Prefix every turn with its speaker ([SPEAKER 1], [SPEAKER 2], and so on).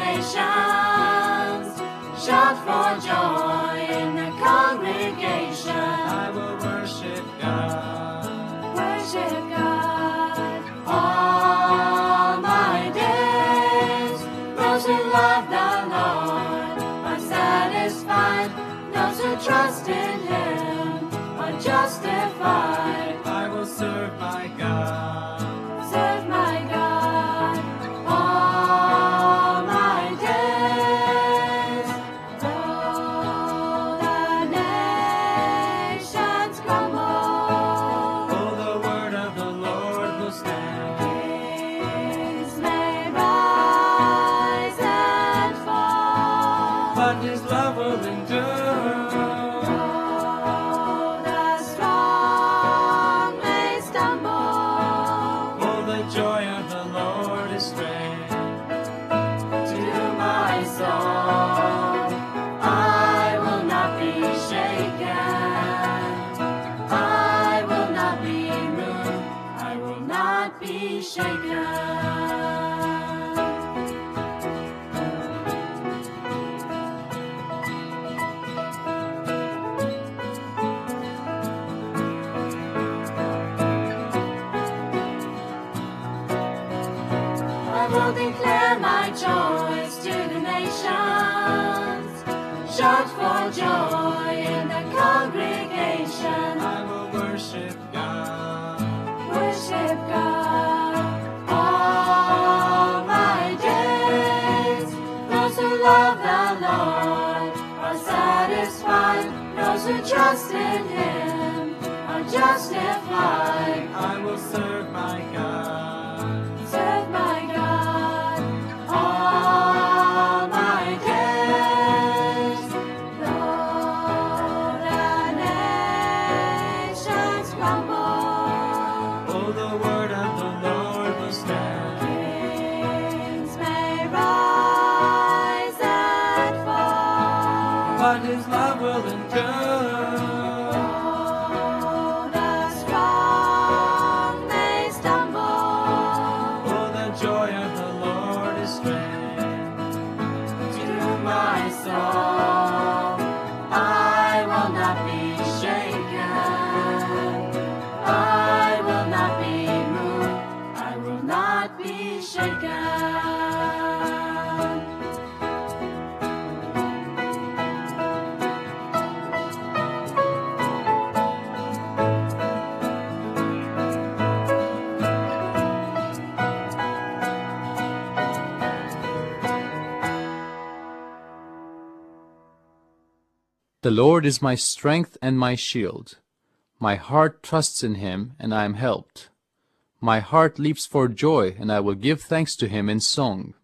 [SPEAKER 1] nations. Shout for joy in the congregation.
[SPEAKER 2] I will worship God.
[SPEAKER 1] Worship God all my days. Those who love the Lord are satisfied. Those who trust in Him are justified.
[SPEAKER 2] I will serve my God.
[SPEAKER 1] Serve my God all my days. Though the nations crumble,
[SPEAKER 2] Oh, the word of the Lord will stand.
[SPEAKER 1] kings may rise and fall,
[SPEAKER 2] But His love will endure.
[SPEAKER 1] though the strong may stumble.
[SPEAKER 2] Oh, the joy of the Lord is strength.
[SPEAKER 1] To my soul, I will not be shaken. I will not be moved. I will not be shaken. I will declare my joys to the nations. Shout for joy in the congregation.
[SPEAKER 2] I will worship God.
[SPEAKER 1] Worship God all my days. Those who love the Lord are satisfied. Those who trust in Him are justified.
[SPEAKER 2] I will serve my God.
[SPEAKER 1] Serve my God all my days. Though the nations crumble,
[SPEAKER 2] Oh, the word of the Lord will stand.
[SPEAKER 1] kings may rise and fall,
[SPEAKER 2] But His love will endure.
[SPEAKER 1] though the strong may stumble.
[SPEAKER 2] Oh, the joy of the Lord is strength.
[SPEAKER 1] To my soul, I will not be shaken. I will not be moved. I will not be shaken.
[SPEAKER 3] The Lord is my strength and my shield. My heart trusts in Him, and I am helped. My heart leaps for joy, and I will give thanks to Him in song.